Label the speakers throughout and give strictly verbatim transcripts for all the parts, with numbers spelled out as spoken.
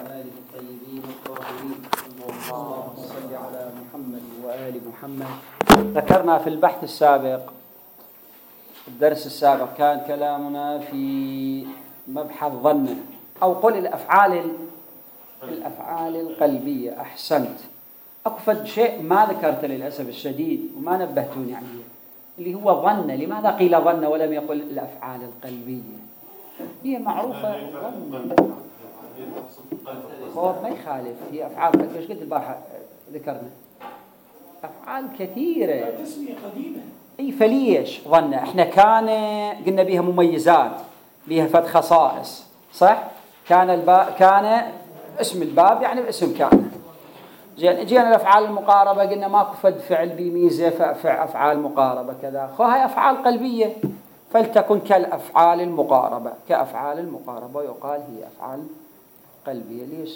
Speaker 1: وآله الطيبين الطاهرين. اللهم صل على محمد وآل محمد. ذكرنا في البحث السابق، الدرس السابق، كان كلامنا في مبحث ظن أو قل الأفعال الأفعال القلبية. أحسنت. أقفد شيء ما ذكرت للأسف الشديد وما نبهتوني عليه، اللي هو ظن. لماذا قيل ظن ولم يقل الأفعال القلبية؟ هي معروفة ظن. ما يخالف، هي أفعال قلبية. ايش قلت البارحة ذكرنا؟ أفعال كثيرة،
Speaker 2: تسمية قديمة.
Speaker 1: اي فليش ظن؟ احنا كان قلنا بيها مميزات، بيها فد خصائص، صح؟ كان الباب، كان اسم الباب يعني باسم كان. زين، جينا الافعال المقاربه قلنا ماكو فد فعل بميزه فافعال مقاربه كذا. خو هاي افعال قلبيه، فلتكن كالافعال المقاربه. كافعال المقاربه يقال هي افعال قلبيه. ليش؟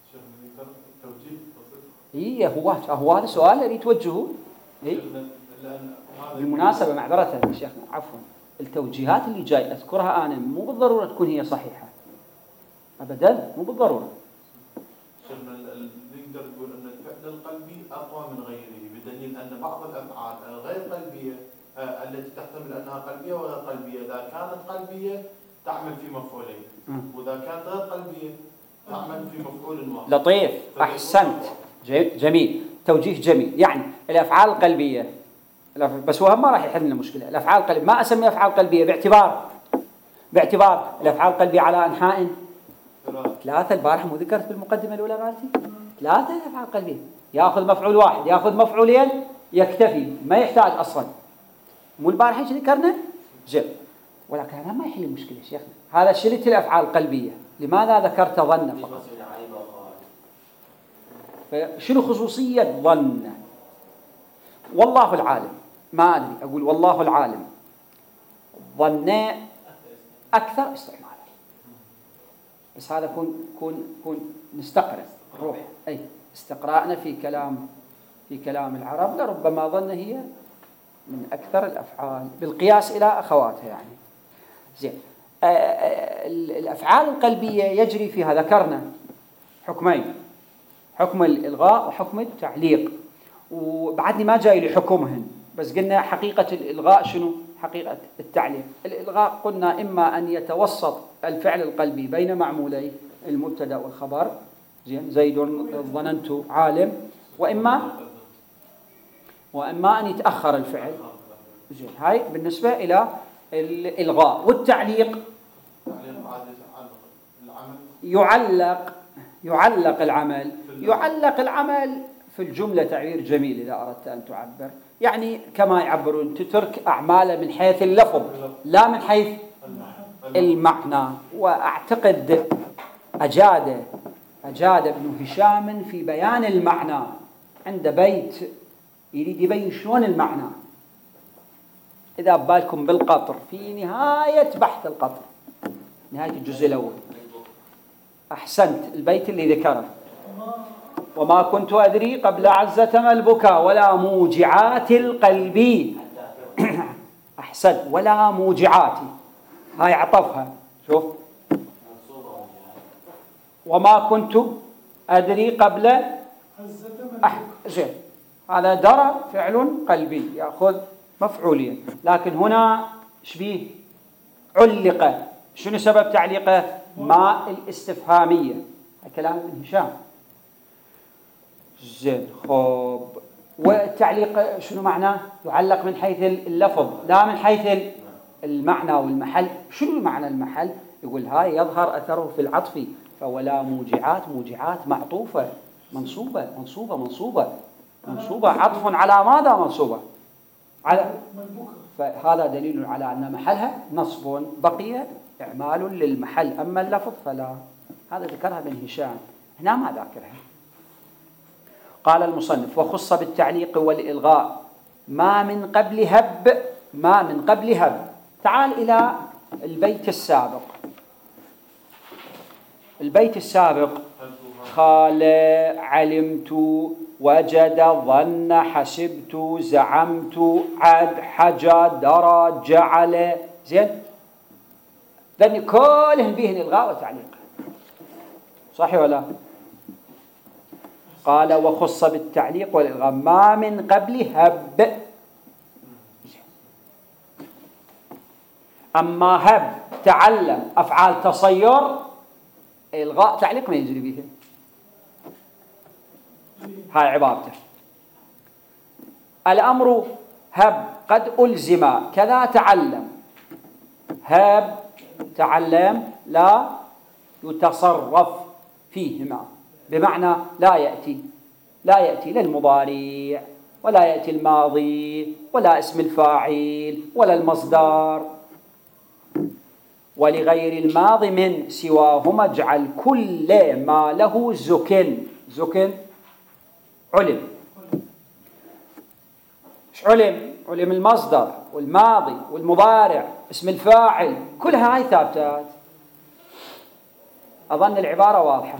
Speaker 1: هي هو هو هذا السؤال اللي توجهه. إيه؟ بالمناسبة معذرة يا شيخنا، عفوا، التوجيهات اللي جاي أذكرها أنا مو بالضرورة تكون هي صحيحة أبدا، مو بالضرورة.
Speaker 3: شيخنا نقدر نقول أن الفعل القلبي أقوى من غيره، بدليل أن بعض الأفعال الغير قلبية التي تحتمل أنها قلبية وغير قلبية، إذا كانت قلبية تعمل في مفعولين، وإذا كانت غير قلبية تعمل في مفعول واحد.
Speaker 1: لطيف، أحسنت، جميل، توجيه جميل. يعني الأفعال القلبية، بس هو ما راح يحل لنا المشكلة. الأفعال القلبية ما أسمي أفعال قلبية باعتبار باعتبار الأفعال القلبية على أنحاء ثلاثة. البارحة مو ذكرت بالمقدمة الأولى مالتي؟ ثلاثة أفعال قلبية، يأخذ مفعول واحد، يأخذ مفعولين، يكتفي، ما يحتاج أصلا. مو البارحة ايش ذكرنا؟ جل. ولكن هذا ما يحل المشكلة شيخنا. هذا شلت الأفعال القلبية. لماذا ذكرت ظن فقط؟ شنو خصوصية ظن؟ والله العالم، ما أدري، أقول والله العالم. ظن أكثر استعمالا، بس هذا كون كون كون نستقرأ روح أي استقراءنا في كلام في كلام العرب، لربما ظن هي من أكثر الأفعال بالقياس إلى أخواتها. يعني زين، الأفعال القلبية يجري فيها ذكرنا حكمين، حكم الإلغاء وحكم التعليق، وبعدني ما جاي لحكمهن، بس قلنا حقيقة الإلغاء شنو؟ حقيقة التعليق. الإلغاء قلنا إما أن يتوسط الفعل القلبي بين معمولي المبتدأ والخبر، زين، زيد ظننت عالم، وإما وإما أن يتأخر الفعل. زين، هاي بالنسبة إلى الإلغاء. والتعليق يعلق يعلق العمل يعلق العمل في الجملة تعبير جميل إذا أردت أن تعبر، يعني كما يعبرون تترك أعماله من حيث اللفظ لا من حيث المعنى. وأعتقد أجاد أجاد ابن هشام في بيان المعنى عند بيت يريد يبين شلون المعنى. إذا بالكم بالقطر في نهاية بحث القطر، نهاية الجزء الأول، أحسنت، البيت اللي ذكره: وما كنت أدري قبل عزة ما البكاء ولا موجعات القلب. أحسنت، ولا موجعات، هاي عطفها. شوف، وما كنت أدري قبل أح... زين، هذا درى فعل قلبي يأخذ مفعولين، لكن هنا شبيه علق. شنو سبب تعليقه؟ ما الاستفهامية. كلام ابن هشام. زين، خب، والتعليق شنو معناه؟ يعلق من حيث اللفظ لا من حيث المعنى والمحل. شنو معنى المحل؟ يقول هاي يظهر أثره في العطف، فولا موجعات، موجعات معطوفة منصوبة منصوبة منصوبة منصوبة عطف على ماذا منصوبة؟ على، فهذا دليل على أن محلها نصب، بقي إعمال للمحل، أما اللفظ فلا. هذا ذكرها ابن هشام، هنا ما ذاكرها. قال المصنف: وخص بالتعليق والإلغاء ما من قبل هب ما من قبل هب. تعال إلى البيت السابق. البيت السابق: قال، علمت، وجد، ظن، حسبت، زعمت، عد، حجى، درى، جعل. زين، ذني كلهن بيهن إلغاء وتعليق، صحيح ولا؟ قال وخص بالتعليق والإلغاء ما من قبل هب. أما هب تعلم أفعال تصير، إلغاء تعليق ما يجري به. هاي عبارته. الأمر هب قد ألزم كذا تعلم. هب تعلم لا يتصرف فيهما، بمعنى لا يأتي لا يأتي للمضارع ولا يأتي الماضي ولا اسم الفاعل ولا المصدر. ولغير الماضي من سواهما اجعل كل ما له زكن. زكن علم. ايش علم؟ علم المصدر والماضي والمضارع اسم الفاعل، كلها هاي ثابتات. أظن العبارة واضحة.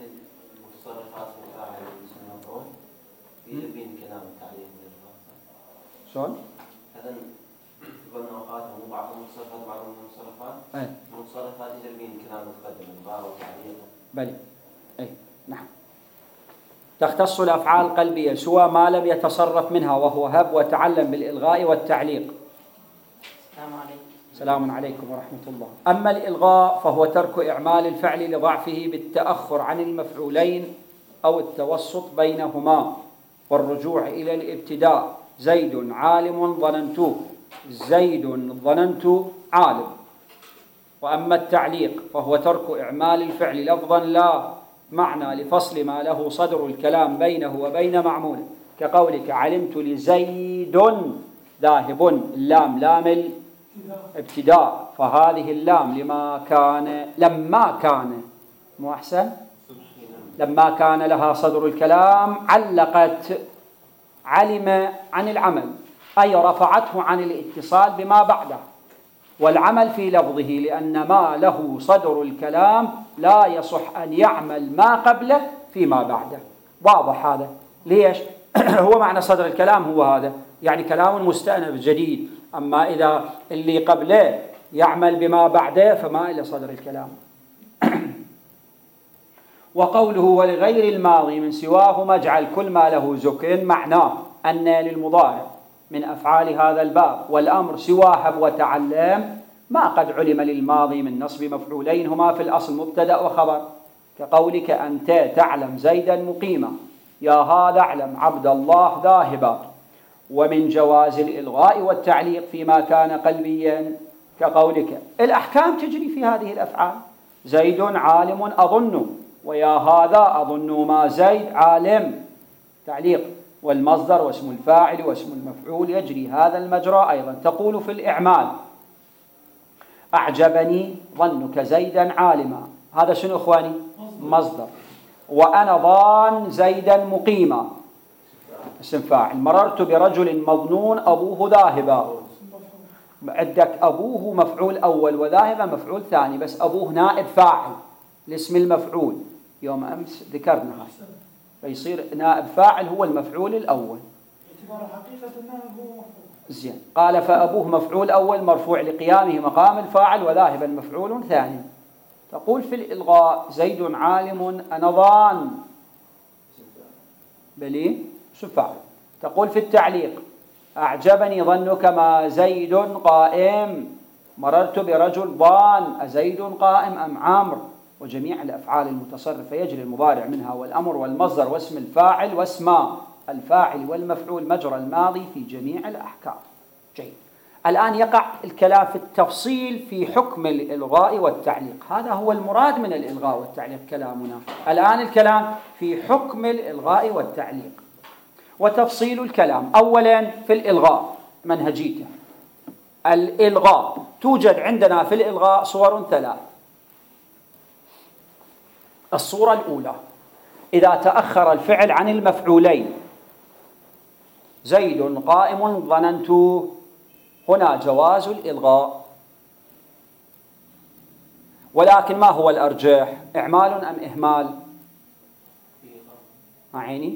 Speaker 1: شلون؟
Speaker 2: هذا قلنا اوقات مو بعض المتصرفات بعض المتصرفات.
Speaker 1: اي
Speaker 2: المتصرفات يجربين كلام متقدم الغاء وتعليق.
Speaker 1: بلي. اي نعم. تختص الأفعال القلبية سوى ما لم يتصرف منها وهو هب وتعلم بالإلغاء والتعليق.
Speaker 4: السلام عليكم.
Speaker 1: سلام عليكم ورحمة الله. أما الإلغاء فهو ترك إعمال الفعل لضعفه بالتأخر عن المفعولين أو التوسط بينهما والرجوع إلى الابتداء. زيد عالم ظننت، زيد ظننت عالم. وأما التعليق فهو ترك إعمال الفعل لفظا لا معنى لفصل ما له صدر الكلام بينه وبين معموله، كقولك علمت لزيد ذاهب. اللام لام الابتداء، فهذه اللام لما كان لما كان مو أحسن لما كان لها صدر الكلام علقت علم عن العمل، أي رفعته عن الاتصال بما بعده والعمل في لفظه، لأن ما له صدر الكلام لا يصح أن يعمل ما قبله فيما بعده. واضح هذا؟ ليش؟ هو معنى صدر الكلام هو هذا، يعني كلام مستأنف جديد. أما إذا اللي قبله يعمل بما بعده فما إلى صدر الكلام. وقوله ولغير الماضي من سواهما اجعل كل ما له زكن، معناه أن للمضارع من أفعال هذا الباب والأمر سوى هب وتعلم ما قد علم للماضي من نصب مفعولين هما في الأصل مبتدأ وخبر، كقولك أنت تعلم زيدا مقيما، يا هذا اعلم عبد الله ذاهبا. ومن جواز الإلغاء والتعليق فيما كان قلبيا، كقولك الأحكام تجري في هذه الأفعال، زيد عالم أظن، ويا هذا أظن ما زيد عالم، تعليق. والمصدر واسم الفاعل واسم المفعول يجري هذا المجرى أيضا. تقول في الإعمال أعجبني ظنك زيدا عالما، هذا شنو أخواني؟ مصدر. وأنا ظان زيدا مقيما، اسم فاعل. مررت برجل مظنون أبوه ذاهبا، عندك أبوه مفعول أول وذاهبا مفعول ثاني، بس أبوه نائب فاعل لاسم المفعول، يوم أمس ذكرنا هذا، فيصير نائب فاعل هو المفعول الأول.
Speaker 4: اعتبار حقيقة النائب هو مفعول.
Speaker 1: زين. قال فأبوه مفعول أول مرفوع لقيامه مقام الفاعل وذاهبا مفعول ثاني. تقول في الإلغاء زيد عالم أنا ظان، بلي اسم فاعل. تقول في التعليق أعجبني ظنك ما زيد قائم، مررت برجل ظان أزيد قائم أم عامر. وجميع الأفعال المتصرفة يجري المضارع منها والأمر والمصدر واسم الفاعل واسم الفاعل والمفعول مجرى الماضي في جميع الأحكام. جيد. الآن يقع الكلام في التفصيل في حكم الإلغاء والتعليق. هذا هو المراد من الإلغاء والتعليق كلامنا. الآن الكلام في حكم الإلغاء والتعليق وتفصيل الكلام. أولا في الإلغاء منهجيته. الإلغاء توجد عندنا في الإلغاء صور ثلاث. الصورة الأولى إذا تأخر الفعل عن المفعولين، زيد قائم ظننت، هنا جواز الإلغاء. ولكن ما هو الأرجح، إعمال أم إهمال؟ معيني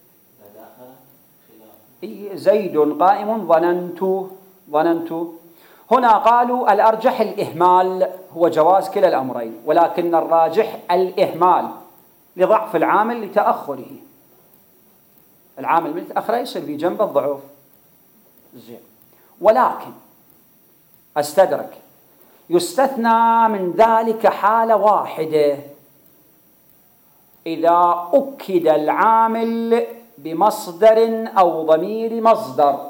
Speaker 1: زيد قائم ظننت ظننت هنا قالوا الأرجح الإهمال، هو جواز كلا الأمرين، ولكن الراجح الإهمال، لضعف العامل لتأخره. العامل من تأخره يصير في جنب الضعف. زين. ولكن أستدرك يستثنى من ذلك حالة واحدة، إذا أكد العامل بمصدر أو ضمير مصدر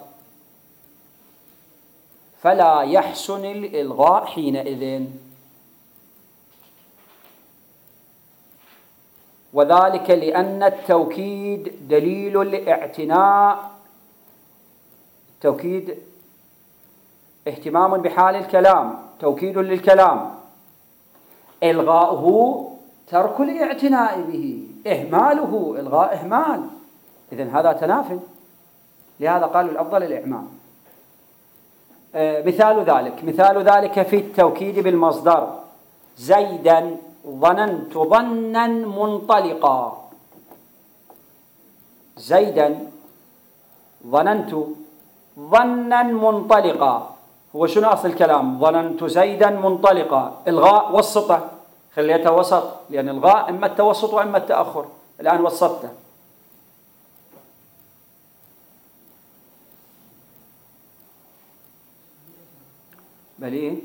Speaker 1: فلا يحسن الإلغاء حينئذ، وذلك لأن التوكيد دليل الاعتناء. التوكيد اهتمام بحال الكلام، توكيد للكلام، إلغاؤه ترك الاعتناء به، إهماله إلغاء إهمال، إذن هذا تناف، لهذا قالوا الأفضل الإعمام. آه مثال ذلك مثال ذلك في التوكيد بالمصدر: زيدا ظننت ظنا منطلقا. زيدا ظننت ظنا منطلقا، هو شنو أصل الكلام؟ ظننت زيدا منطلقا، إلغاء وسطه، خليته وسط، لأن الغاء إما التوسط وإما التأخر، الآن وسطته. بل إيه؟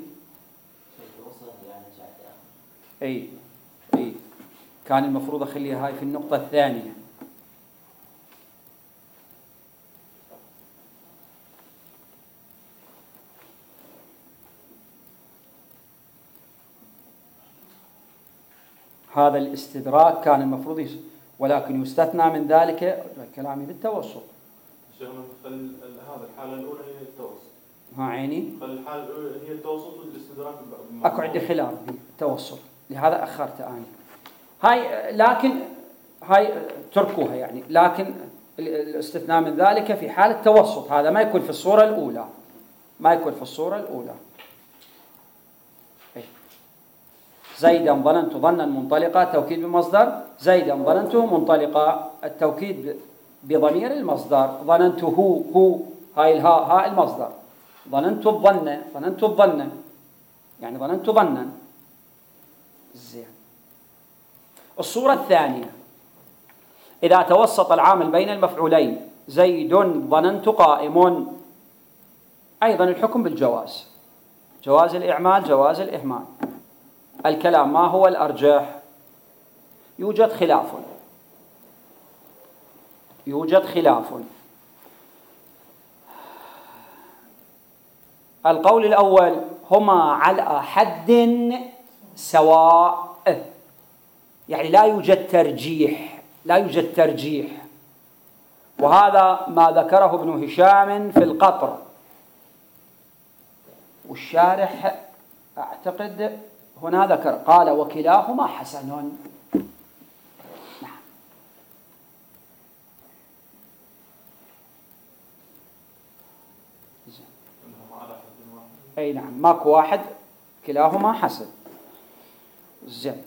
Speaker 1: أي أي كان المفروض أخليها هاي في النقطة الثانية. هذا الاستدراك كان المفروض يس... ولكن يستثنى من ذلك كلامي بالتوسط.
Speaker 3: شيخنا هذا الحالة الأولى هي التوسط.
Speaker 1: ها عيني؟
Speaker 3: الحالة الأولى هي التوسط والاستدراك.
Speaker 1: أكو عندي خلاف بالتوسط، لهذا أخرت أنا. هاي لكن هاي تركوها يعني، لكن الاستثناء من ذلك في حال التوسط، هذا ما يكون في الصورة الأولى، ما يكون في الصورة الأولى. زيدا ظننت ظنا منطلقا، توكيد بمصدر، زيدا ظننته منطلقا، التوكيد بضمير المصدر، ظننته هو، هاي الهاء هاء المصدر، ظننت الظن ظننت الظن يعني ظننت ظنا. زين. الصورة الثانية: إذا توسط العامل بين المفعولين، زيد ظننت قائم، أيضا الحكم بالجواز، جواز الإعمال جواز الإهمال. الكلام ما هو الأرجح؟ يوجد خلاف يوجد خلاف القول الأول: هما على حد سواء، يعني لا يوجد ترجيح لا يوجد ترجيح وهذا ما ذكره ابن هشام في القطر، والشارح أعتقد هنا ذكر، قال: وكلاهما حسن. نعم. أي نعم، ماكو واحد، كلاهما حسن. زين.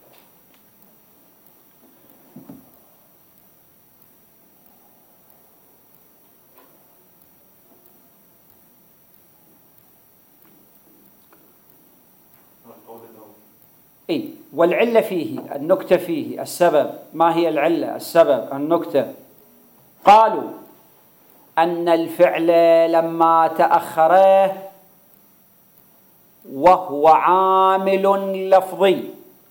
Speaker 1: إيه؟ والعلة فيه، النكتة فيه، السبب. ما هي العلة؟ السبب، النكتة. قالوا أن الفعل لما تأخره وهو عامل لفظي،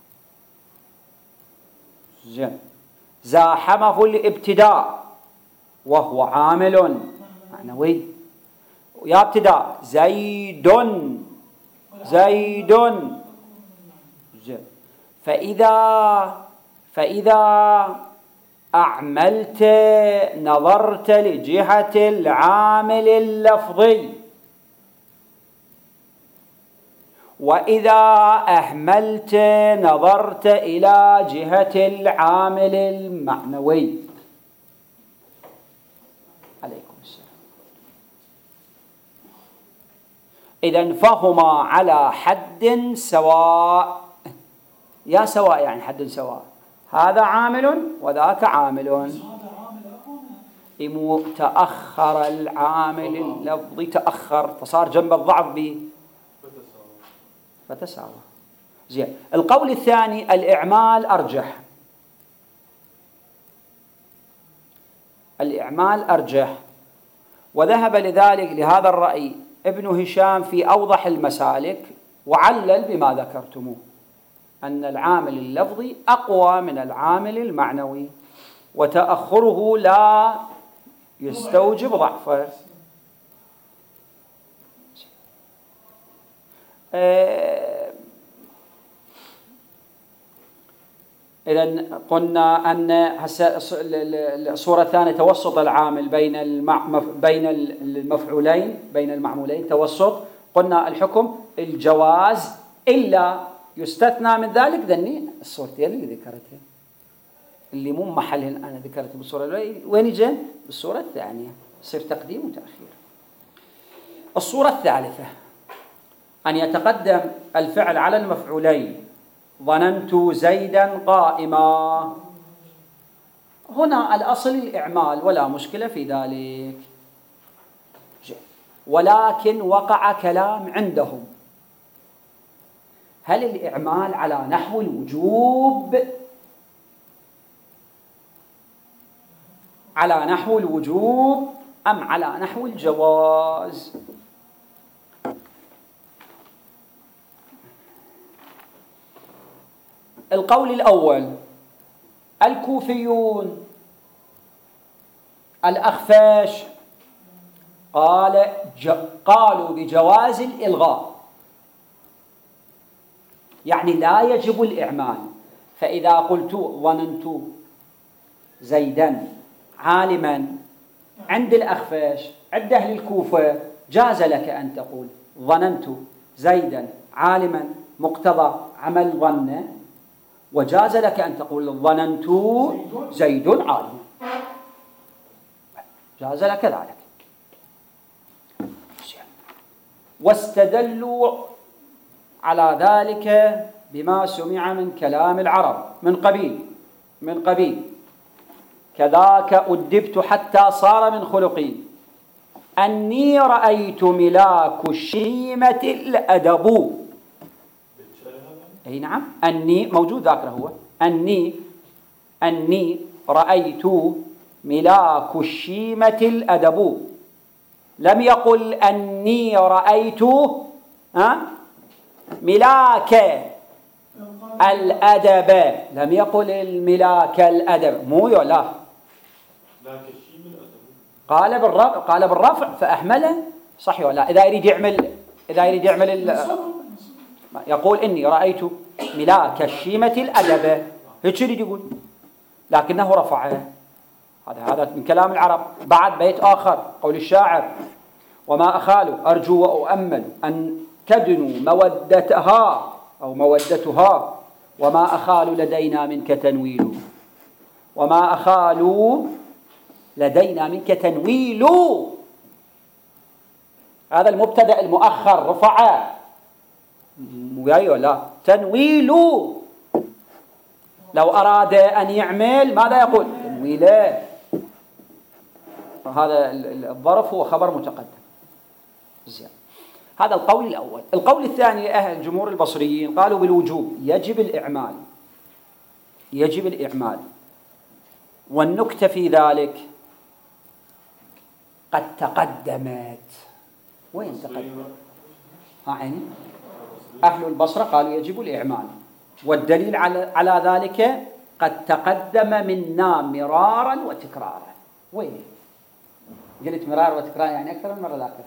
Speaker 1: زين، زاحمه الابتداء وهو عامل معنوي. يا ابتداء زيد زيد، زين. فإذا فإذا أعملت نظرت لجهة العامل اللفظي، وإذا أهملت نظرت إلى جهة العامل المعنوي. عليكم السلام. إذن فهما على حد سواء. يا سواء يعني حد سواء، هذا عامل وذاك عامل. إمو تأخر العامل اللفظي، تأخر فصار جنب الضعف به فتساوى. زين. القول الثاني: الإعمال أرجح. الإعمال أرجح، وذهب لذلك لهذا الرأي ابن هشام في أوضح المسالك، وعلل بما ذكرتموه أن العامل اللفظي أقوى من العامل المعنوي، وتأخره لا يستوجب ضعفه. إذا قلنا أن الصورة الثانية توسط العامل بين بين المفعولين بين المعمولين، توسط. قلنا الحكم الجواز، إلا يستثنى من ذلك ذني الصورتين اللي ذكرتها، اللي مو محلهن أنا ذكرته بالصورة الأولى، وين يجن؟ بالصورة الثانية، يصير تقديم وتأخير. الصورة الثالثة أن يتقدم الفعل على المفعولين. ظننت زيدا قائما، هنا الأصل الإعمال ولا مشكلة في ذلك، ولكن وقع كلام عندهم هل الإعمال على نحو الوجوب على نحو الوجوب أم على نحو الجواز؟ القول الأول الكوفيون الأخفاش قال قالوا بجواز الإلغاء، يعني لا يجب الإعمال. فإذا قلت ظننت زيدا عالما عند الأخفاش عند أهل الكوفة جاز لك أن تقول ظننت زيدا عالما مقتضى عمل ظن، وجاز لك أن تقول ظننت زيد عالما، جاز لك ذلك. واستدلوا على ذلك بما سمع من كلام العرب من قبيل من قبيل كذاك أدبت حتى صار من خلقي، أني رأيت ملاك الشيمة الأدب. أي نعم، أني موجود ذاكره هو أني أني رأيت ملاك الشيمة الأدب، لم يقل أني رأيت ها ملاك الأدب، لم يقل الملاك الأدب، مو لا، قال بالرفع قال بالرفع فأحمله، صحيح ولا؟ إذا يريد يعمل إذا يريد يعمل ال... يقول إني رأيت ملاك الشيمة الأدب، هيك يريد يقول، لكنه رفعه. هذا هذا من كلام العرب. بعد بيت آخر قول الشاعر وما أخال أرجو وأؤمل أن تدنو مودتها أو مودتها، وما أخال لدينا منك تنويل، وما أخال لدينا منك تنويل، هذا المبتدأ المؤخر رفع وياي ولا تنويل. لو أراد أن يعمل ماذا يقول؟ تنويله. هذا الظرف هو خبر متقدم. زين، هذا القول الأول. القول الثاني أهل جمهور البصريين قالوا بالوجوب، يجب الإعمال يجب الإعمال والنكتة في ذلك قد تقدمت. وين تقدمت؟ ها عيني، أهل البصرة قالوا يجب الإعمال، والدليل على على ذلك قد تقدم منا مرارا وتكرارا. وين؟ قلت مرار وتكرار يعني أكثر من مرة ذاكرها.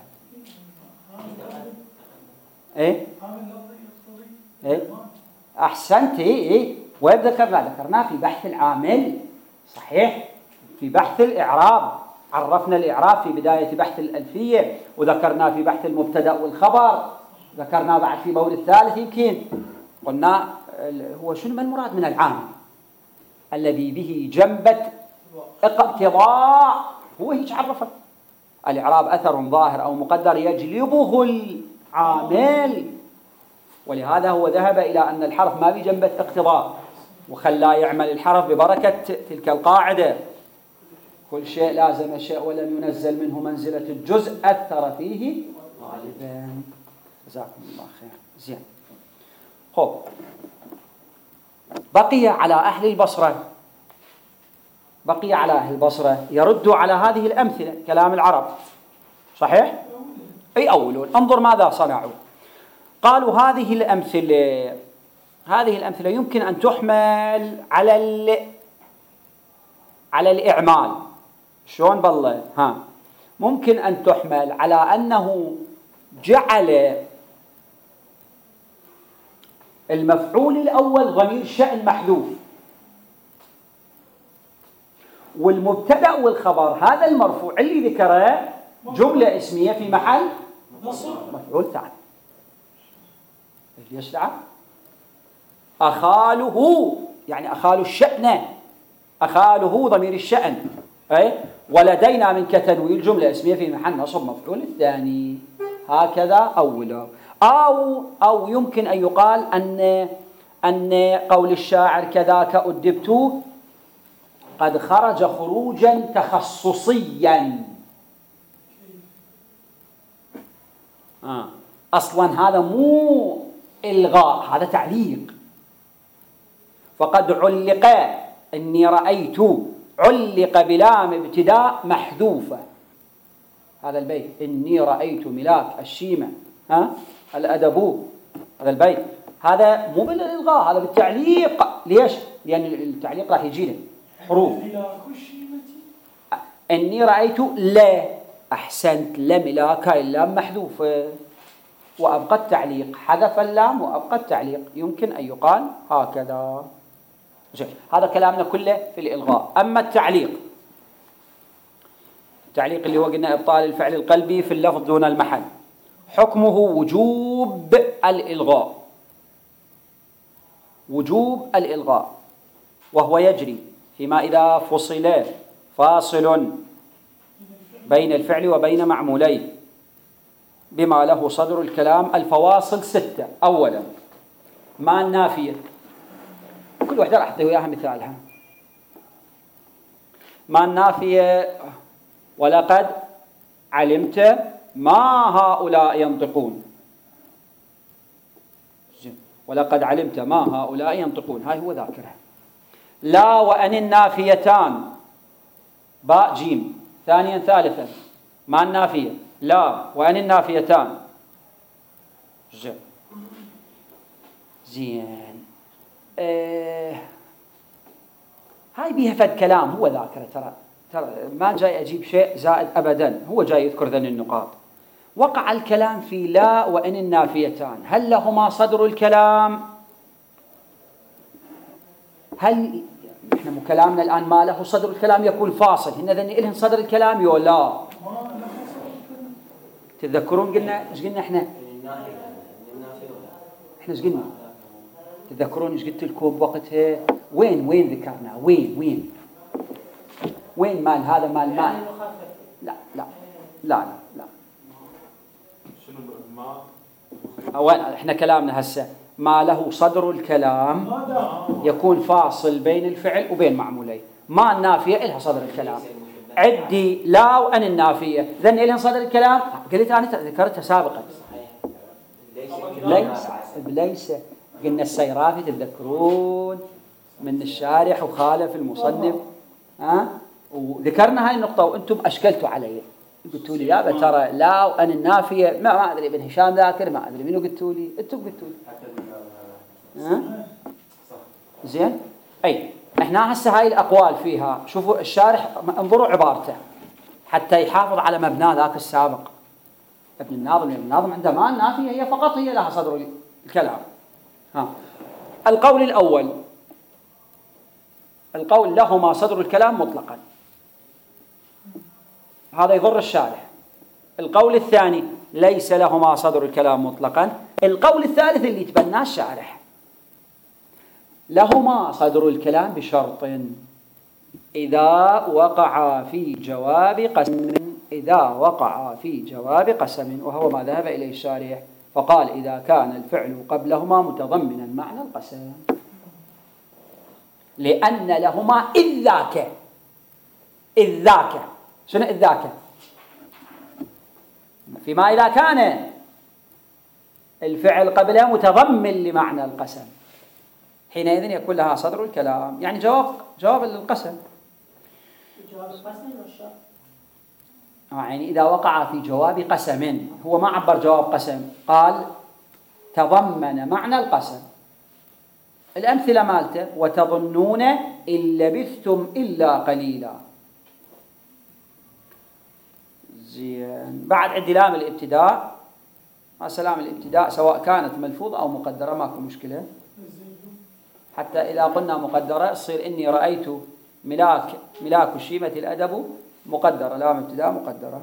Speaker 1: إيه؟ إيه؟ أحسنت. إيه إيه؟ وين ذكرنا؟ ذكرنا في بحث العامل، صحيح، في بحث الإعراب عرفنا الإعراب في بداية بحث الألفية، وذكرنا في بحث المبتدأ والخبر، ذكرنا بعد في مورد الثالث يمكن قلنا هو شنو ما المراد من العامل الذي به جنبت اقتضاء، هو هيك عرفه الإعراب أثر ظاهر أو مقدر يجلبه العامل، ولهذا هو ذهب إلى أن الحرف ما بجنبة اقتضاء، وخلى يعمل الحرف ببركة تلك القاعدة كل شيء لازم شيء ولم ينزل منه منزلة الجزء أثر فيه غالبا. جزاكم الله خير. زين، خب بقي على أهل البصرة بقي على أهل البصرة يردوا على هذه الأمثلة كلام العرب، صحيح؟ أي أولون. انظر ماذا صنعوا. قالوا هذه الأمثلة هذه الأمثلة يمكن أن تحمل على ال... على الإعمال. شلون بالله؟ ها ممكن أن تحمل على أنه جعل المفعول الأول ضمير شأن محذوف، والمبتدأ والخبر هذا المرفوع اللي ذكره جملة اسمية في محل مفعول ثاني. ليش لا؟ أخاله يعني أخال الشأن، أخاله ضمير الشأن، أي ولدينا من كتنوين جملة اسمية في محل نصب مفعول الثاني. هكذا أولا. أو أو يمكن أن يقال أن أن قول الشاعر كذاك أدبت قد خرج خروجا تخصصيا. آه. أصلا هذا مو إلغاء، هذا تعليق. فقد علق إني رأيت علق بلام ابتداء محذوفة. هذا البيت إني رأيت ملاك الشيمة ها الأدب، هذا البيت هذا مو بالإلغاء، هذا بالتعليق. ليش؟ لأن التعليق راح يجي له حروف. إني رأيت لا أحسنت لملاك اللام محذوفة، وأبقى التعليق، حذف اللام وأبقى التعليق. يمكن أن يقال هكذا. هذا كلامنا كله في الإلغاء. أما التعليق، التعليق اللي هو قلنا إبطال الفعل القلبي في اللفظ دون المحل، حكمه وجوب الإلغاء، وجوب الإلغاء، وهو يجري فيما إذا فصل فاصل بين الفعل وبين معموليه بما له صدر الكلام. الفواصل ستة. أولا ما النافية، كل واحدة راح أعطي وياها مثالها. ما النافية ولقد علمت ما هؤلاء ينطقون. ولقد علمت ما هؤلاء ينطقون، هاي هو ذاكرها. لا وأن النافيتان باء جيم. ثانيا ثالثا ما النافية لا وأن النافيتان. زين زين اه هاي بيها فد كلام هو ذاكرة. ترى ترى ما جاي أجيب شيء زائد أبدا، هو جاي يذكر ذن النقاط. وقع الكلام في لا وأن النافيتان، هل لهما صدر الكلام؟ هل احنا مو كلامنا الآن ما له صدر الكلام يكون فاصل، هن ذني إلهن صدر الكلام يو لا؟ تتذكرون قلنا ايش قلنا احنا؟ احنا ايش قلنا؟ تتذكرون ايش قلت لكم بوقتها؟ وين وين ذكرنا؟ وين وين؟ وين مال هذا مال مال؟ لا لا لا لا لا.
Speaker 3: شنو ما؟
Speaker 1: أو احنا كلامنا هسه ما له صدر الكلام يكون فاصل بين الفعل وبين معموليه. ما النافية إلها صدر الكلام. عدي لا وأن النافية ذن إلها صدر الكلام. قلت أنا ذكرتها سابقا. ليس ليس قلنا السيرافي تذكرون من الشارح وخالف المصنف ها، وذكرنا هاي النقطة وأنتم أشكلتوا علي. قلتوا لي يا ترى لا وأن النافية ما ما أدري ابن هشام ذاكر، ما أدري منو قلتوا لي، أنتم قلتوا لي. ها زين. أي احنا هسه هاي الأقوال فيها. شوفوا الشارح انظروا عبارته حتى يحافظ على مبنى ذاك السابق. ابن الناظم ابن الناظم عنده ما النافية هي فقط هي لها صدر الكلام. ها القول الأول، القول لهما صدر الكلام مطلقا، هذا يضر الشارح. القول الثاني ليس لهما صدر الكلام مطلقا. القول الثالث اللي يتبناه الشارح لهما صدر الكلام بشرط إذا وقع في جواب قسم، إذا وقع في جواب قسم، وهو ما ذهب إليه الشارح. فقال إذا كان الفعل قبلهما متضمنا معنى القسم، لأن لهما إذ ذاك. إذ ذاك شنو إذ ذاك؟ فيما إذا كان الفعل قبله متضمن لمعنى القسم، حينئذ يكون لها صدر الكلام، يعني جواب جواب القسم.
Speaker 4: في جواب القسم والشرط.
Speaker 1: يعني إذا وقع في جواب قسم، هو ما عبر جواب قسم، قال تضمن معنى القسم. الأمثلة مالته: وتظنون إن لبثتم إلا قليلا. زين. بعد عندي لام الابتداء. ما سلام الابتداء سواء كانت ملفوظة أو مقدرة ماكو مشكلة، حتى إذا قلنا مقدرة تصير إني رأيت ملاك ملاك الشيمة الأدب مقدرة، لام ابتداء مقدرة.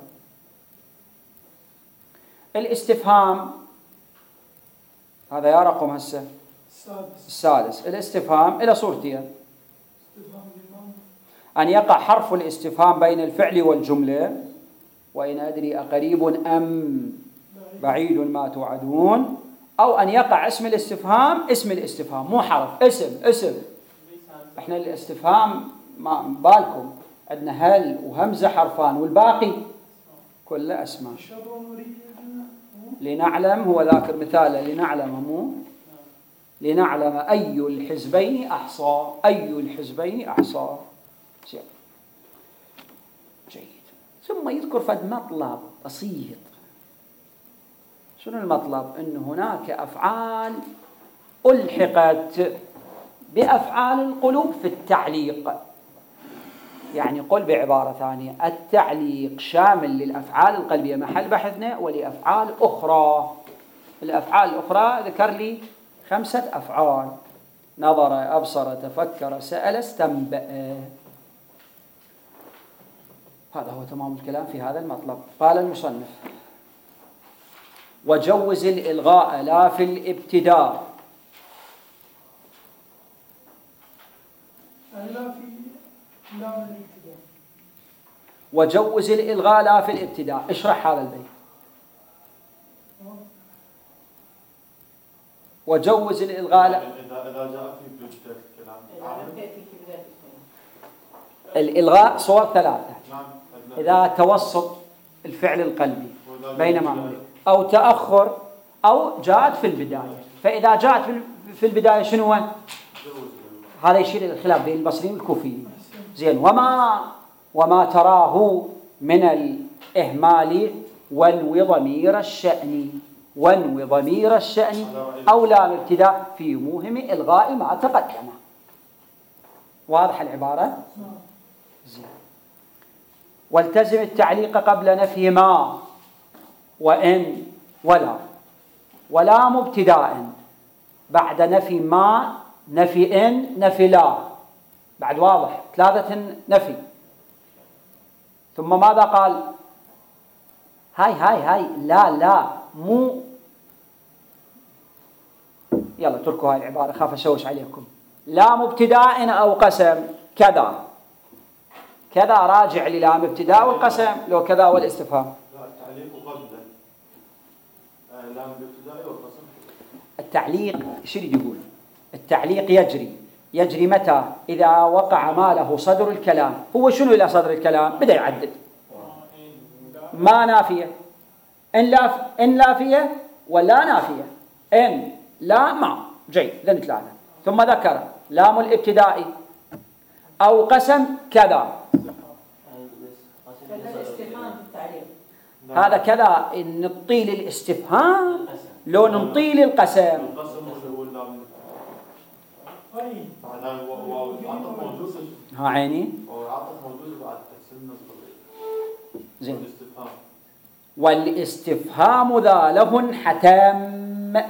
Speaker 1: الاستفهام هذا يا رقم هسه
Speaker 4: السادس.
Speaker 1: السادس. الاستفهام إلى صورتين: أن يقع حرف الاستفهام بين الفعل والجملة، وإن أدري أقريب أم بعيد ما توعدون، أو أن يقع اسم الاستفهام اسم الاستفهام مو حرف، اسم اسم. احنا الاستفهام ما بالكم عندنا هل وهمزة حرفان والباقي كله أسماء. لنعلم هو ذاكر مثاله: لنعلم مو لنعلم أي الحزبين أحصى، أي الحزبين أحصى. جيد. ثم يذكر فد مطلب بسيط. شنو المطلب؟ أن هناك أفعال ألحقت بأفعال القلوب في التعليق. يعني قل بعبارة ثانية: التعليق شامل للأفعال القلبية محل بحثنا ولأفعال أخرى. الأفعال الأخرى ذكر لي خمسة أفعال: نظر، أبصر، تفكر، سأل، استنبأ. هذا هو تمام الكلام في هذا المطلب. قال المصنف: وجوز الإلغاء لا في الابتداء.
Speaker 4: لا في لا من الابتداء.
Speaker 1: وجوز الإلغاء لا في الابتداء. اشرح هذا البيت. وجوز الإلغاء لا.
Speaker 3: إذا جاء في بداية الكلام
Speaker 1: الإلغاء صور ثلاثة: إذا توسط الفعل القلبي بين معمولين، أو تأخر، أو جاءت في البداية. فإذا جاءت في البداية شنو هو؟ هذا يشير إلى الخلاف بين البصريين والكوفيين. زين. وما وما تراه من الإهمال وانو ضمير الشأن، وانو ضمير الشأن أو لام ابتداء في موهم إلغاء ما تقدم. واضح العبارة؟ زين. والتزم التعليق قبل نفي ما وإن ولا، ولا مبتداء بعد نفي ما، نفي إن، نفي لا. بعد واضح ثلاثة نفي. ثم ماذا قال؟ هاي هاي هاي لا لا مو. يلا تركوا هاي العبارة خاف أشوش عليكم. لا مبتداء أو قسم كذا كذا راجع للام ابتداء والقسم، لو كذا والاستفهام.
Speaker 3: لا، التعليق قبل لام الابتداء والقسم.
Speaker 1: التعليق شو يقول؟ التعليق يجري يجري متى؟ إذا وقع ما له صدر الكلام. هو شنو إلى صدر الكلام؟ بدأ يعدد. ما نافية، إن لا إن نافية ولا نافية، إن لا ما. جيد. ذن ثلاثة. ثم ذكر لام الابتداء أو قسم كذا.
Speaker 4: الاستفهام في التعليق
Speaker 1: هذا كذا إن نطيل الاستفهام لو نطيل القسم.
Speaker 3: القسم هو اللام.
Speaker 4: أي
Speaker 3: هذا العطف موجود.
Speaker 1: ها عيني.
Speaker 3: والعطف موجود بعد تقسيم نصب.
Speaker 1: زين.
Speaker 3: والاستفهام
Speaker 1: والاستفهام ذا له حتم.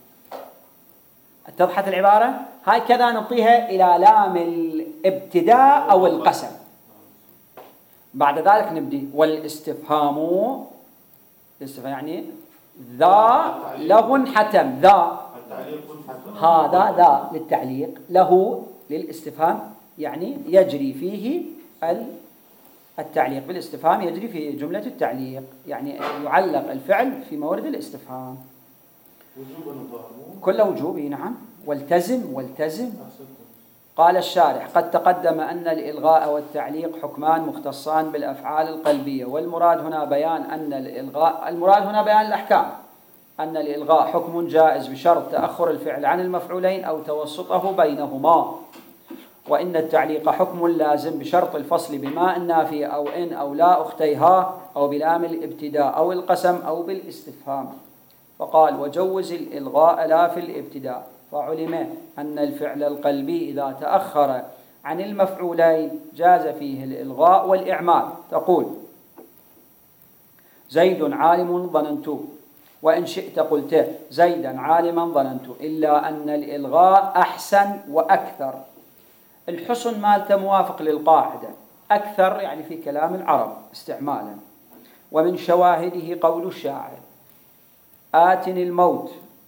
Speaker 1: اتضحت العبارة؟ هاي كذا نعطيها إلى لام الابتداء أو القسم. بعد ذلك نبدي والاستفهام، الاستفهام يعني ذا له حتم. ذا هذا ذا للتعليق، له للاستفهام، يعني يجري فيه التعليق. بالاستفهام يجري في جملة التعليق، يعني يعلق الفعل في مورد الاستفهام. كل وجوبي. نعم. والتزم والتزم. قال الشارح: قد تقدم أن الإلغاء والتعليق حكمان مختصان بالأفعال القلبية، والمراد هنا بيان أن الإلغاء المراد هنا بيان الأحكام، أن الإلغاء حكم جائز بشرط تأخر الفعل عن المفعولين أو توسطه بينهما. وإن التعليق حكم لازم بشرط الفصل بما النافية أو إن أو لا أختيها أو بلام الابتداء أو القسم أو بالاستفهام. فقال وجوز الإلغاء لا في الابتداء، فعلم أن الفعل القلبي إذا تأخر عن المفعولين جاز فيه الإلغاء والإعمال. تقول زيد عالم ظننت، وإن شئت قلت زيدا عالما ظننت، إلا أن الإلغاء أحسن وأكثر. الحسن مالته موافق للقاعدة، أكثر يعني في كلام العرب استعمالا. ومن شواهده قول الشاعر آتني الموت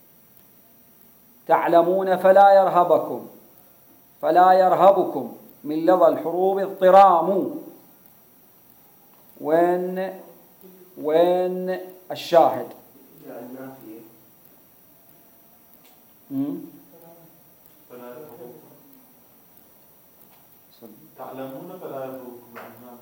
Speaker 1: تعلمون فلا يرهبكم فلا يرهبكم من لظى الحروب اضطرام. وين وين الشاهد؟
Speaker 3: فلا يرهبكم تعلمون فلا يرهبكم عنها.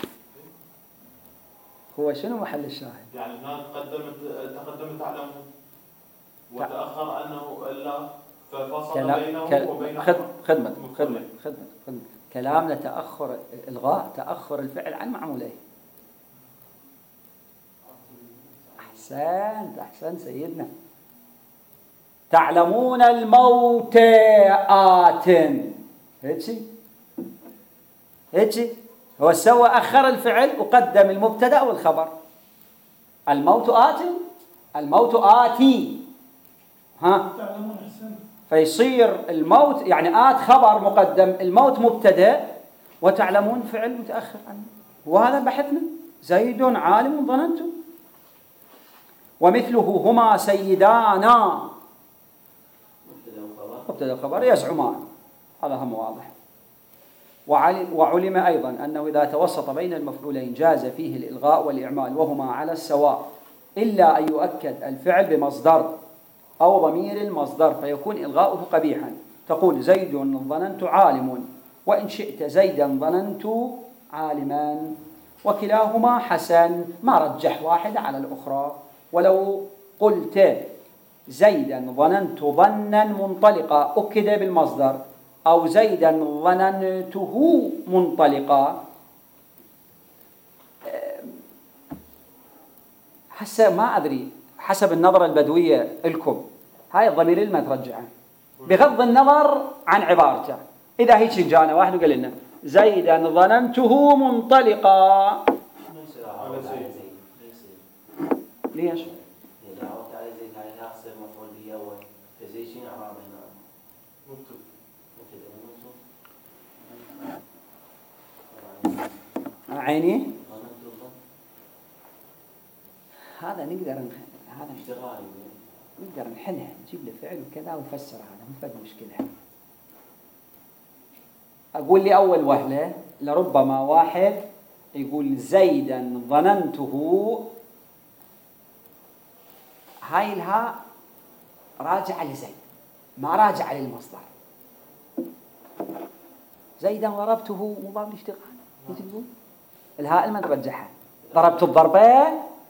Speaker 1: هو شنو محل الشاهد؟
Speaker 3: يعني هنا تقدمت تقدم تعلمون وتأخر أنه إلا ففصل بينه
Speaker 1: كل...
Speaker 3: وبين
Speaker 1: خدمة خدمة خدمة خدمة خدمة كلامنا تأخر إلغاء تأخر الفعل عن معموليه. أحسنت أحسنت سيدنا. تعلمون الموت آت، هيك هيك هو سوى أخر الفعل وقدم المبتدأ والخبر. الموت آت، الموت آتي، ها
Speaker 4: تعلمون أحسن.
Speaker 1: فيصير الموت يعني آت خبر مقدم، الموت مبتدأ، وتعلمون فعل متأخر عنه. وهذا بحثنا زيد عالم ظننت. ومثله هما سيدانا مبتدأ الخبر يزعمان، هذا هم واضح. وعلم أيضا أنه إذا توسط بين المفعولين جاز فيه الإلغاء والإعمال وهما على السواء، إلا أن يؤكد الفعل بمصدر أو ضمير المصدر فيكون إلغاؤه قبيحا. تقول زيد ظننت عالم، وإن شئت زيدا ظننت عالما، وكلاهما حسن، ما رجح واحدة على الأخرى. ولو قلت زيدا ظننت ظنا منطلقا أكد بالمصدر، أو زيدا ظننته منطلقا، حسب ما أدري حسب النظرة البدوية لكم هاي الضمير ما ترجعه بغض النظر عن عبارته. إذا هيك جانا واحد وقال لنا زيدا ظننته منطلقا، ليش؟ عيني هذا نقدر هذا نقدر نحلها، نجيب له فعل وكذا ونفسر، هذا مو فد مشكلة. أقول لي أول وهلة لربما واحد يقول زيدا ظننته، هاي الها راجعة لزيد ما راجعة للمصدر. زيدا ضربته مضاف لاشتغال، ايش تقول؟ الهاء ما ترجعها. ضربت الضربة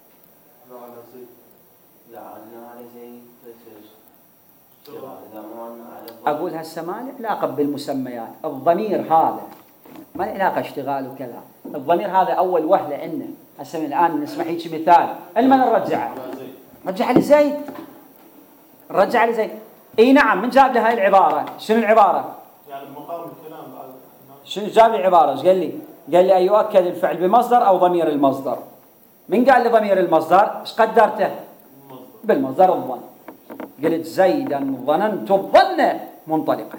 Speaker 1: أقول هسه ما له علاقة بالمسميات، الضمير هذا ما له علاقة اشتغال وكذا، الضمير هذا أول وهلة عندنا. هسه الآن نسمع هيك مثال، المن نرجعه؟ رجع لزيد، رجع لزيد. اي نعم، من جاب لي هاي العبارة؟ شنو العبارة؟
Speaker 3: يعني مقام الكلام بعد
Speaker 1: شنو جاب لي عبارة؟ ايش قال لي؟ قال لي أن يؤكد الفعل بمصدر أو ضمير المصدر. من قال لي ضمير المصدر؟ ايش قدرته؟ بالمصدر الظن. قلت زيدا ظننت الظن منطلقا.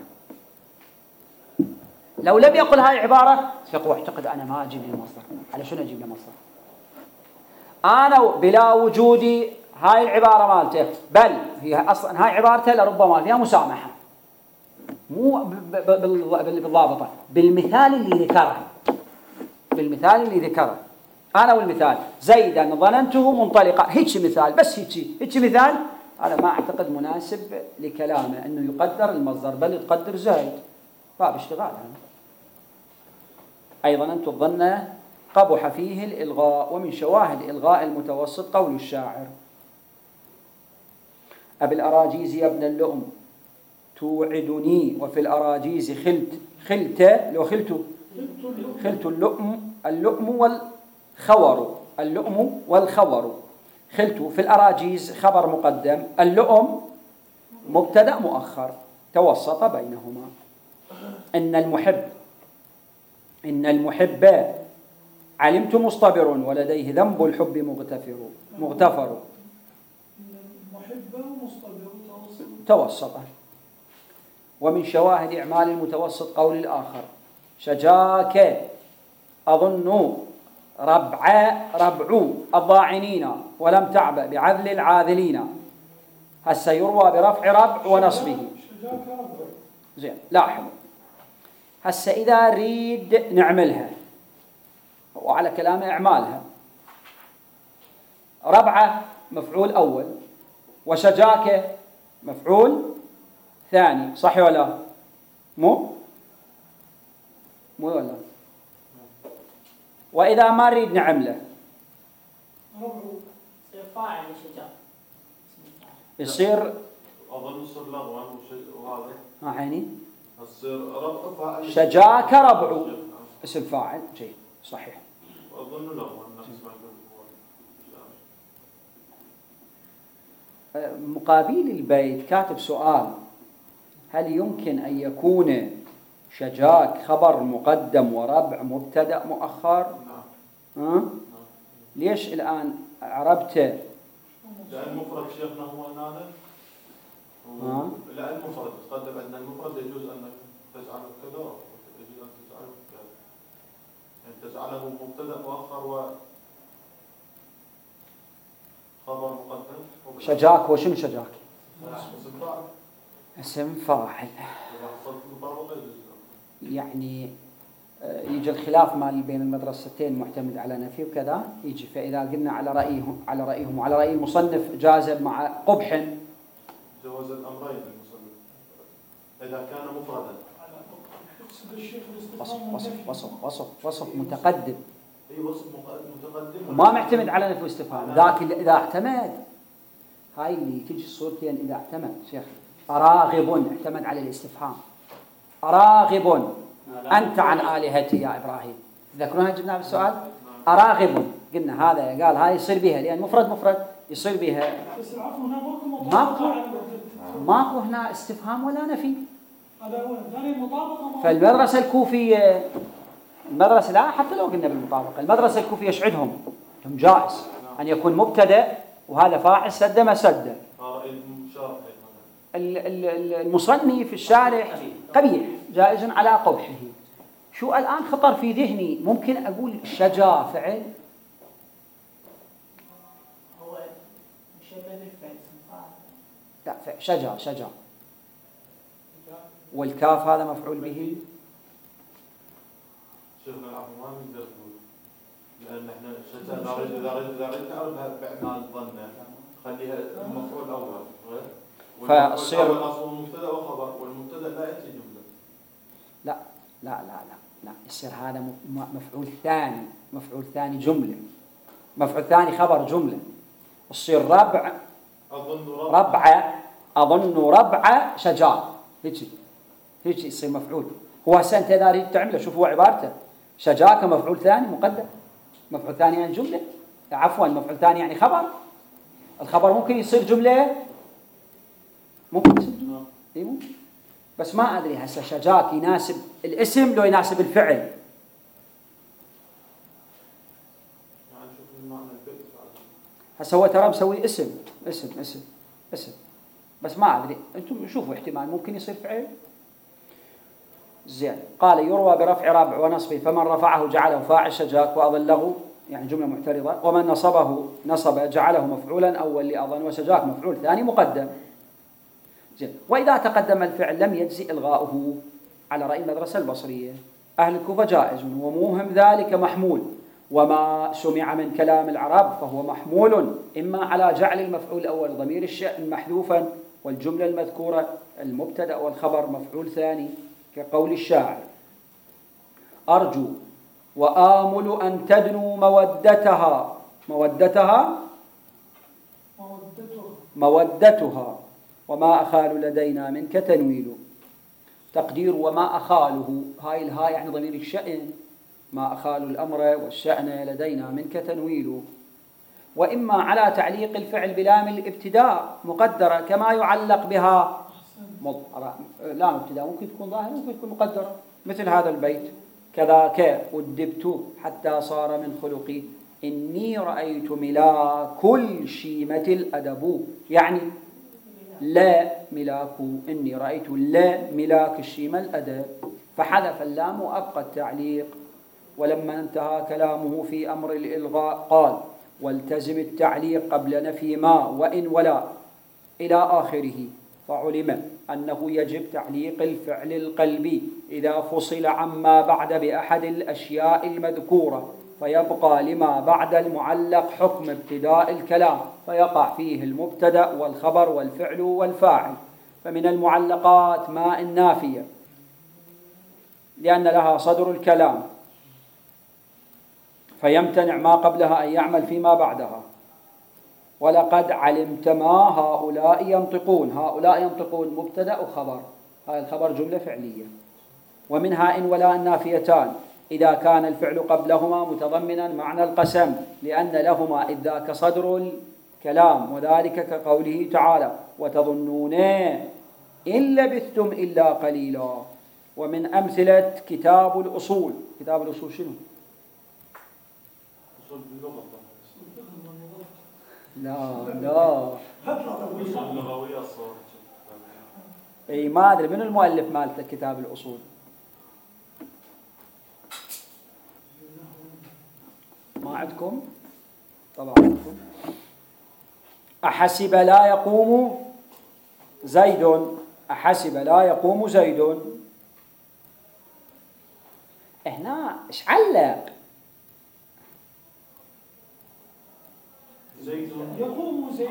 Speaker 1: لو لم يقل هاي العبارة يقول اعتقد أنا ما أجيب لي مصدر. على شنو أجيب لي مصدر؟ أنا بلا وجودي هاي العبارة مالته، بل هي أصلا هاي عبارته لربما فيها مسامحة، مو بالضابطة، بالمثال اللي ذكره، بالمثال اللي ذكره أنا والمثال زيدا ظننته منطلقا، هيك مثال، بس هيك هيك مثال، هذا ما أعتقد مناسب لكلامه أنه يقدر المصدر، بل يقدر زيد، باب اشتغال هذا. أيضا أنت الظن قبح فيه الإلغاء. ومن شواهد إلغاء المتوسط قول الشاعر أبي الأراجيز يا ابن اللؤم توعدني وفي الأراجيز خلت خلت لو خلت خلت اللؤم اللؤم والخور اللؤم والخور خلت في الأراجيز خبر مقدم، اللؤم مبتدأ مؤخر توسط بينهما. إن المحب إن المحب علمت مصطبر ولديه ذنب الحب مغتفر مغتفر
Speaker 4: محبة ومصطبر وتوسط.
Speaker 1: توسط. ومن شواهد إعمال المتوسط قول الآخر شجاك أظن ربع ربع الضاعنين ولم تعبأ بعذل العاذلين. هسه يروى برفع ربع ونصبه.
Speaker 4: شجاك ربع.
Speaker 1: زين لاحظوا هسه إذا نريد نعملها وعلى كلام إعمالها، ربعة مفعول أول وشجاك مفعول ثاني، صح ولا مو مو ولا؟ وإذا ما نريد نعمله
Speaker 4: ربع
Speaker 5: يصير فاعل شجاع.
Speaker 1: يصير
Speaker 3: اظن يصير لغوا وهذا
Speaker 1: ها عيني
Speaker 3: يصير ربع فاعل
Speaker 1: شجاك ربع اسم فاعل جيد صحيح.
Speaker 3: اظن لغوا نفس ما يقول
Speaker 1: مقابل البيت كاتب سؤال هل يمكن أن يكون شجاك خبر مقدم وربع مبتدأ مؤخر؟
Speaker 3: نعم.
Speaker 1: ها؟ ليش الآن عربت؟
Speaker 3: لأن مفرد شيخنا هو هنا
Speaker 1: ها؟
Speaker 3: لأن مفرد تقدم أن المفرد يجوز أن تجعله كذا يجوز أن تجعله كذا، يعني تجعله مبتدأ مؤخر و خبر مقدم.
Speaker 1: شجاك وشنو شجاك؟
Speaker 3: اسم فاعل.
Speaker 1: اسم فاعل.
Speaker 3: إذا حصلت مطابقة يجوز.
Speaker 1: يعني يجي الخلاف مال بين المدرستين معتمد على نفي وكذا يجي، فإذا قلنا على رأيهم على رأيهم وعلى رأي المصنف جاز مع قبح
Speaker 3: جواز الأمرين المصنف إذا كان مفردا.
Speaker 4: يقصد الشيخ
Speaker 1: وصف
Speaker 4: الاستفهام
Speaker 1: وصف وصف وصف وصف متقدم
Speaker 3: أي وصف متقدم
Speaker 1: وما معتمد على نفي واستفهام. ذاك اللي إذا اعتمد، هاي اللي تجي الصورتين إذا اعتمد شيخ أراغب اعتمد على الاستفهام، أراغب أنت عن آلهتي يا إبراهيم، تذكرونها جبناها بالسؤال؟ أراغب قلنا هذا قال هاي يصير بها لأن مفرد مفرد يصير بها
Speaker 4: بس العفو هنا ماكو
Speaker 1: ماكو
Speaker 4: مطابقة.
Speaker 1: ماكو هنا استفهام ولا نفي.
Speaker 4: هذا هو ثاني مطابقة ما.
Speaker 1: فالمدرسة الكوفية المدرسة لا حتى لو قلنا بالمطابقة المدرسة الكوفية ايش عندهم؟ هم جائز أن يكون مبتدأ وهذا فاعل سد ما سد. المصنف الشارح قبيح جائز على قبحه. شو الآن خطر في ذهني ممكن أقول شجا فعل؟
Speaker 5: هو مشبه بالفعل اسم فاعل.
Speaker 1: لا فعل شجا شجا والكاف هذا مفعول به.
Speaker 3: شيخنا العفو ما نقدر نقول لأن احنا شجاع إذا ريد إذا ريد إذا ريد تعرفها بأعمال الظن خليها المفعول الأول
Speaker 1: فالصير
Speaker 3: الأصل مبتدأ وخبر والمبتدأ لا يأتي جملة.
Speaker 1: لا لا لا لا لا يصير هذا مفعول ثاني مفعول ثاني جملة مفعول ثاني خبر جملة. يصير ربع
Speaker 3: أظن
Speaker 1: ربع أظن ربع شجاع هيجي هيجي يصير مفعول. هو هسه أنت إذا أريد تعمله شوفوا عبارته شجاك مفعول ثاني مقدم، مفعول ثاني يعني جملة، عفوا مفعول ثاني يعني خبر. الخبر ممكن يصير جملة ممكن يصير جملة إيه ممكن، بس ما أدري هسه شجاك يناسب الاسم لو يناسب الفعل.
Speaker 3: يعني شوف المعنى البيت
Speaker 1: هسه هو ترى مسوي اسم اسم اسم اسم بس ما أدري أنتم شوفوا احتمال ممكن يصير فعل. زين قال يروى برفع ربع ونصبه فمن رفعه جعله فاعل شجاك وأظله يعني جملة معترضة، ومن نصبه نصب جعله مفعولا أول لأظن وشجاك مفعول ثاني مقدم. زين وإذا تقدم الفعل لم يجزي إلغاؤه على رأي المدرسة البصرية. أهل الكوفة جائز وموهم ذلك محمول، وما سمع من كلام العرب فهو محمول إما على جعل المفعول الأول ضمير الشأن محذوفا والجملة المذكورة المبتدأ والخبر مفعول ثاني كقول الشاعر أرجو وآمل أن تدنو مودتها مودتها
Speaker 4: مودتها
Speaker 1: مودتها وما أخال لدينا منك تنويل. تقدير وما أخاله، هاي الها يعني ضمير الشأن، ما أخال الأمر والشأن لدينا منك تنويله. وإما على تعليق الفعل بلام الابتداء مقدرة كما يعلق بها مضمرة. لام ابتداء ممكن تكون ظاهرة ممكن تكون مقدرة، مثل هذا البيت: كذاك أدبت حتى صار من خلقي إني رأيت ملا كل شيمة الأدب، يعني لا ملاك، إني رأيت لا ملاك الشيمة الأدب، فحذف اللام وأبقى التعليق. ولما انتهى كلامه في أمر الإلغاء قال: والتزم التعليق قبل نفي ما وإن ولا إلى آخره، فعلم أنه يجب تعليق الفعل القلبي إذا فصل عما بعد بأحد الأشياء المذكورة، فيبقى لما بعد المعلق حكم ابتداء الكلام، فيقع فيه المبتدأ والخبر والفعل والفاعل. فمن المعلقات ما النافية لأن لها صدر الكلام، فيمتنع ما قبلها أن يعمل فيما بعدها. ولقد علمت ما هؤلاء ينطقون، هؤلاء ينطقون مبتدأ وخبر، هذا الخبر جملة فعلية. ومنها إن ولا النافيتان إذا كان الفعل قبلهما متضمنا معنى القسم، لأن لهما إذ ذاك صدر الكلام، وذلك كقوله تعالى: وتظنون إن لبثتم إلا قليلا. ومن أمثلة كتاب الأصول، كتاب الأصول شنو؟ لا لا اي ما ادري من المؤلف مالته كتاب الاصول. ما عندكم؟ طبعا عندكم. احسب لا يقوم زيد، احسب لا يقوم زيد، هنا ايش علق؟
Speaker 4: يقوم زيد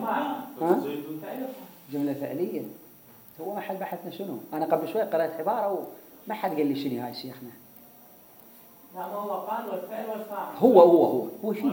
Speaker 1: جملة فعلية. هو محل بحثنا شنو؟ أنا قبل شوي قرأت عبارة وما حد قال لي شنو هاي شيخنا.
Speaker 5: لا ما هو قال والفعل والفاعل.
Speaker 1: هو هو هو هو شنو؟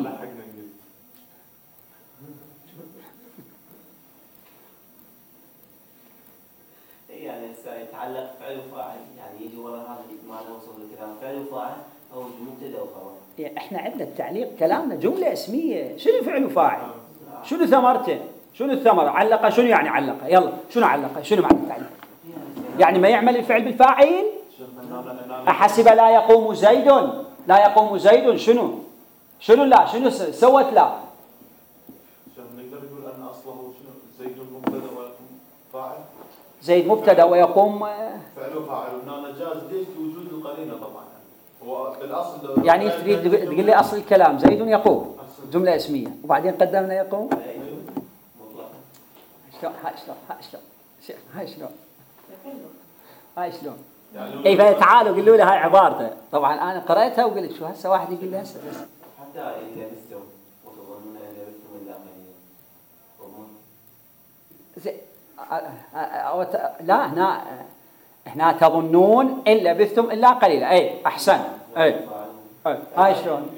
Speaker 2: يعني يتعلق فعل وفاعل، يعني يجي وراء هذا ما نوصل للكلام فعل وفاعل أو مبتدأ وخبر.
Speaker 1: يعني احنا عندنا التعليق كلامنا جملة اسمية، شنو فعل وفاعل؟ شنو ثمرته؟ شنو الثمرة؟ علق شنو يعني علق؟ يلا شنو علق؟ شنو معنى التعليق؟ يعني ما يعمل الفعل بالفاعل؟ أحسب لا يقوم زيد، لا يقوم زيد شنو؟ شنو لا؟ شنو سوت لا؟
Speaker 3: نقدر نقول أن أصله شنو؟ زيد مبتدأ ويقوم فاعل.
Speaker 1: زيد مبتدأ ويقوم
Speaker 3: فعل وفاعل، وهنا جاز ليش؟ لوجود القرينة طبعا. هو بالأصل
Speaker 1: يعني تريد تقول لي أصل الكلام زيد يقوم جملة اسمية وبعدين قدمنا يقوم؟ شلون؟ هاي شلون؟ هاي شلون؟ هاي شلون؟ هاي شلون؟ اي تعالوا قولوا لي هاي عبارته. طبعا انا قرأتها وقلت شو هسه واحد يقول لي هسه
Speaker 2: حتى إذا لبستم وتظنون إن لبستم إلا قليلا.
Speaker 1: لا هنا هنا تظنون إن لبثتم إلا قليلا. أي أحسن. أي هاي شلون؟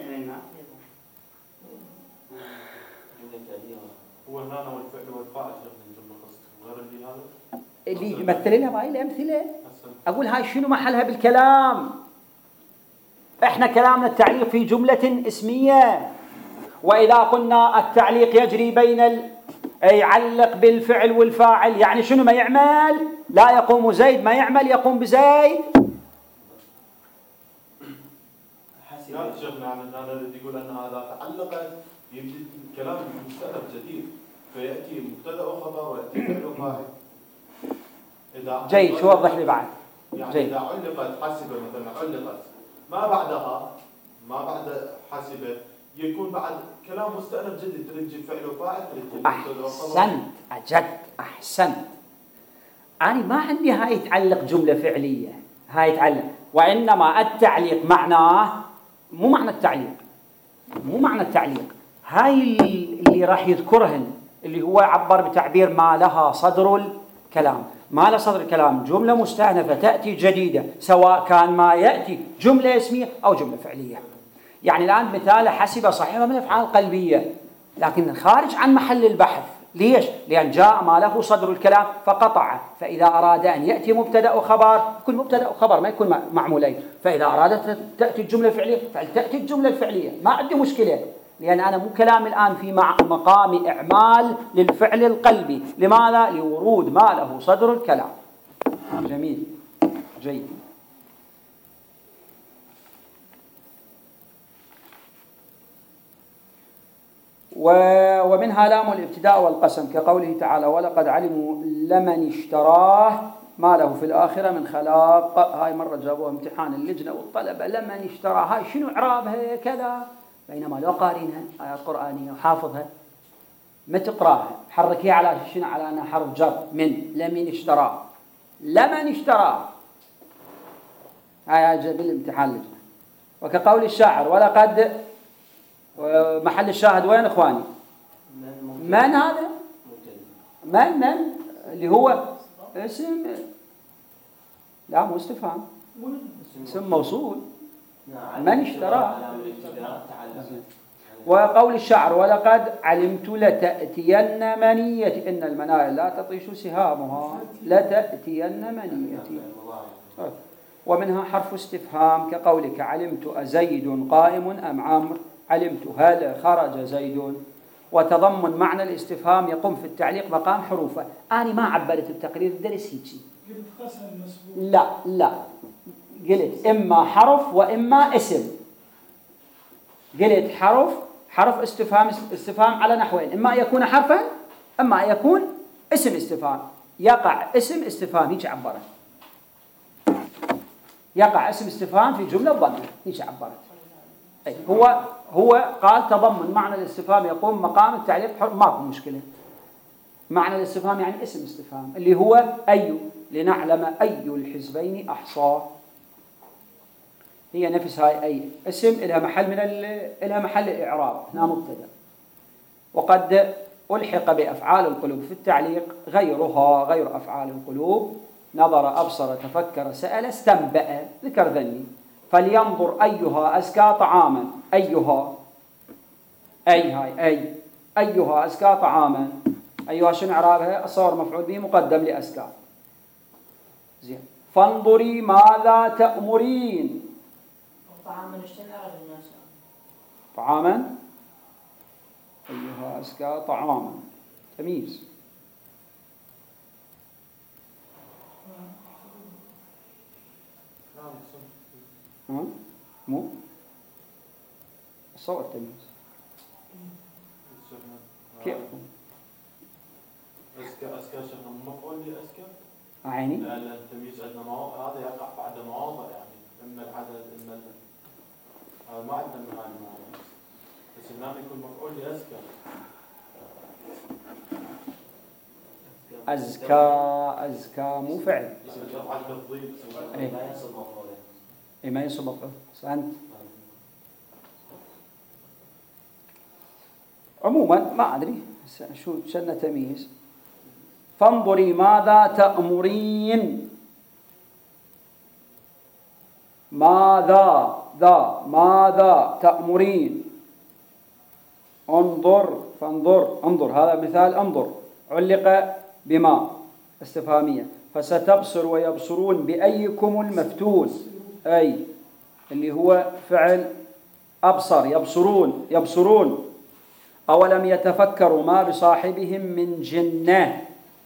Speaker 3: هو هنا والفعل والفاعل جملة خاصة غير اللي هذا
Speaker 1: اللي يمثل لنا بهاي الأمثلة. أقول هاي شنو محلها بالكلام؟ إحنا كلامنا التعليق في جملة اسمية، وإذا قلنا التعليق يجري بين ال... يعلق بالفعل والفاعل، يعني شنو ما يعمل؟ لا يقوم زيد ما يعمل يقوم بزيد.
Speaker 3: لا شيخنا يعني أنا اللي يقول أن هذا تعلقت يبدي الكلام بمستأنف جديد، فيأتي مبتدأ وخبر ويأتي فعل وفاعل. إذا
Speaker 1: جيد شو وضح لي بعد؟
Speaker 3: يعني
Speaker 1: جيد.
Speaker 3: إذا علقت حسبة مثلا علقت ما بعدها ما بعد حسبة يكون بعد كلام مستأنف جديد، تريد تجيب فعل وفاعل تريد تجيب مبتدأ وخبر.
Speaker 1: أحسنت أجد أحسنت. أنا ما عندي هاي تعلق جملة فعلية، هاي تعلق، وإنما التعليق معناه مو معنى التعليق، مو معنى التعليق هاي اللي راح يذكرهن اللي هو عبر بتعبير ما لها صدر الكلام. ما لها صدر الكلام جملة مستأنفة تأتي جديدة، سواء كان ما يأتي جملة اسمية أو جملة فعلية. يعني الآن مثال حسب صحيح من الأفعال القلبية، لكن خارج عن محل البحث، ليش؟ لأن جاء ما له صدر الكلام فقطع. فإذا أراد أن يأتي مبتدأ وخبر يكون مبتدأ وخبر، ما يكون معمولين. فإذا أرادت تأتي الجملة الفعلية فلتأتي الجملة الفعلية، ما عندي مشكلة، لأن أنا مو كلامي الآن في مقام إعمال للفعل القلبي. لماذا؟ لورود ما له صدر الكلام. جميل، جيد. ومنها لام الابتداء والقسم كقوله تعالى ولقد علموا لمن اشتراه ما له في الآخرة من خلاق. هاي مرة جابوها امتحان اللجنة والطلبة، لمن اشتراه هاي شنو إعرابها كذا، بينما لو قارنها آيات قرآنية وحافظها ما تقراها حركيها على شنو، على أنها حرف جر من لمن اشتراه، لمن اشتراه. هاي جاب الامتحان اللجنة. وكقول الشاعر ولقد، محل الشاهد وين اخواني؟ من هذا؟ من من اللي هو اسم، لا مو استفهام، اسم موصول. من اشترى. وقول الشاعر ولقد علمت لتأتين منيتي إن المنايا لا تطيش سهامها، لتأتين منيتي. ومنها حرف استفهام كقولك علمت أزيد قائم أم عمرو، علمت هل خرج زيد. وتضمن معنى الاستفهام يقوم في التعليق مقام حروفه. أنا ما عبرت التقرير الدرس هيك، لا لا، قلت إما حرف وإما اسم. قلت حرف، حرف استفهام، استفهام على نحوين، إما أن يكون حرفا إما أن يكون اسم استفهام. يقع اسم استفهام، هيك عبرت، يقع اسم استفهام في جملة ضمير، هيك عبرت. هو هو قال تضمن معنى الاستفهام يقوم مقام التعليق حر، ماكو مشكلة. معنى الاستفهام يعني اسم استفهام اللي هو أي، لنعلم أي الحزبين أحصى. هي نفس هاي أي اسم إلها محل من إلها محل الإعراب، هنا مبتدأ. وقد ألحق بأفعال القلوب في التعليق غيرها، غير أفعال القلوب، نظر أبصر تفكر سأل استنبأ ذكر ذني. فلينظر أيها أزكى طعاما، أيها أي هاي أي أيها أزكى طعاما. أيها شنو إعرابها؟ الصور مفعول به مقدم لأزكى. زين. فانظري ماذا تأمرين.
Speaker 5: طعاما اشتن أرد الناس.
Speaker 1: طعاما أيها أزكى طعاما، تمييز. ها؟ مو الصور تمييز كيف؟
Speaker 3: أزكى أزكى شنو مفعول لأزكى؟
Speaker 1: عيني؟
Speaker 3: لا لا، التمييز عندنا مواضع، هذا يقع بعد مواضع، يعني إما العدد إما ال... هذا ما عندنا من هاي المواضع، بس هنا يكون مفعول لأزكى.
Speaker 1: أزكى أزكى مو فعل.
Speaker 2: إيه ما ينصب مفعوله.
Speaker 1: إيه ما ينصب مفعول. أنت عموما ما أدري شو شنة تمييز. فانظري ماذا تأمرين. ماذا ذا ماذا تأمرين. انظر فانظر، انظر هذا مثال انظر علق بما استفهامية. فستبصر ويبصرون بأيكم المفتون، أي اللي هو فعل أبصر، يبصرون يبصرون. أولم يتفكروا ما بصاحبهم من جنة.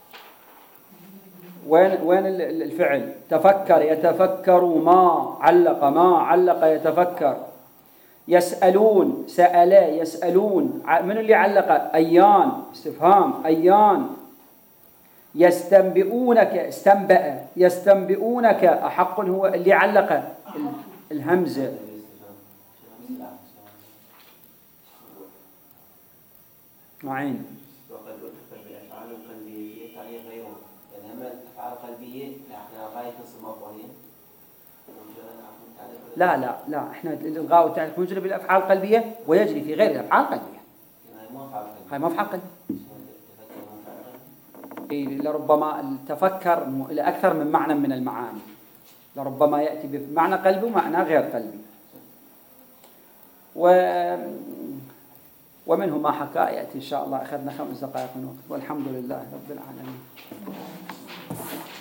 Speaker 1: وين وين الفعل؟ تفكر يتفكروا، ما علق ما علق يتفكر. يسألون سألا يسألون، من اللي علق؟ أيان استفهام أيان. يستنبئونك استنبأ يستنبئونك أحق هو اللي علق الهمزة. معين.
Speaker 2: وقد ألحق بأفعال القلبية في تعليق غيره، لأن هم الأفعال القلبية نحن غاية نصب مفعولين.
Speaker 1: لا لا لا، احنا الإلغاء والتعليق يجري بالأفعال القلبية ويجري في غير الأفعال القلبية. هاي ما أفعال قلبية. إيه لربما التفكر إلى أكثر من معنى من المعاني، لربما يأتي بمعنى قلبي ومعنى غير قلبي. و ومنه ما حكى يأتي إن شاء الله. أخذنا خمس دقائق من وقت، والحمد لله رب العالمين.